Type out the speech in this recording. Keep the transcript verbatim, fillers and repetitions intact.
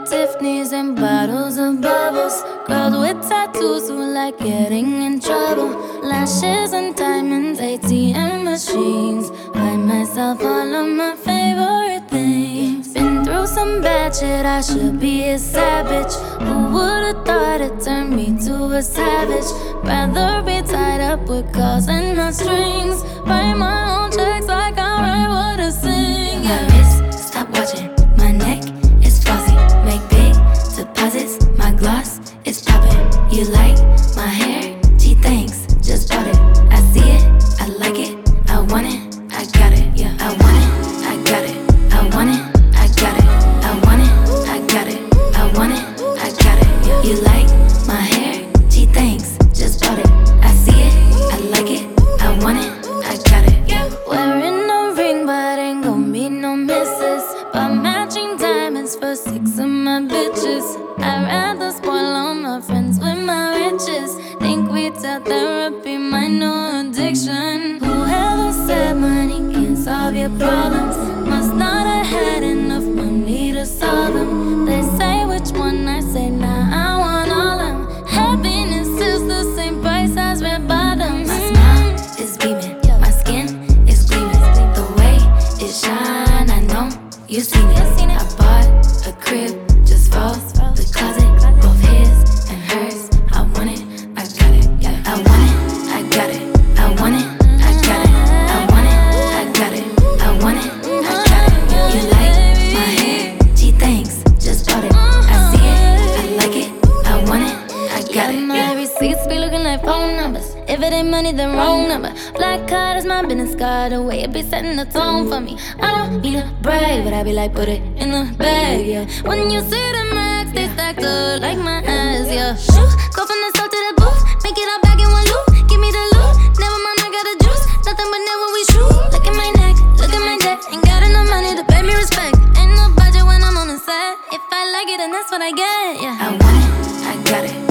Tiffany's and bottles of bubbles. Girls with tattoos who like getting in trouble. Lashes and diamonds, A T M machines. Buy myself all of my favorite things. Been through some bad shit, I should be a savage. Who would've thought it turned me to a savage? Rather be tied up with calls and not strings. Write my own checks like I write what I sing. Yeah. My wrist, stop watching. My neck is flossy. Make big deposits. My gloss is popping. You like my hair? Gee, thanks. Just bought it. I see it. I like it. I want it. I got it. Yeah. I want it. I got it. I want it. I got it. I want it. I got it. I want it. I got it. Yeah. You like my hair? Gee, thanks. Just bought it. I see it. I like it. I want it. I got it. Yeah. Wearing a ring, but ain't gon' be no misses. But matching diamonds for six of my bitches. I'd rather spoil all my friends with my riches. Think we tell therapy my new addiction. Whoever said money can't solve your problems must not have had enough money to solve them. They say which one, I say nah, I want all them. Happiness is the same price as red bottoms. My smile is beaming. My skin is gleaming. The way it shine, I know you seen it. I bought a crib just for the closet, both his and hers. I want it, I got it. Yeah, I want it, I got it. I want it, I got it. I want it, I got it. I want it, I got it. You like my hair? Gee, thanks. Just bought it. I see it, I like it. I want it, I got it. My receipts be looking like phone numbers. If it ain't money, then wrong number. Black card is my business card. The way it be setting the tone for me. I don't need to brag, but I be like, put it in the bag, yeah. When you see the max, they stacked up like my ass, yeah. Shoot, go from the south to the booth. Make it all back in one loop. Give me the loot. Never mind, I got the juice. Nothing but never we shoot. Look at my neck, look at my debt. Ain't got enough money to pay me respect. Ain't no budget when I'm on the set. If I like it, then that's what I get, yeah. I want it, I got it.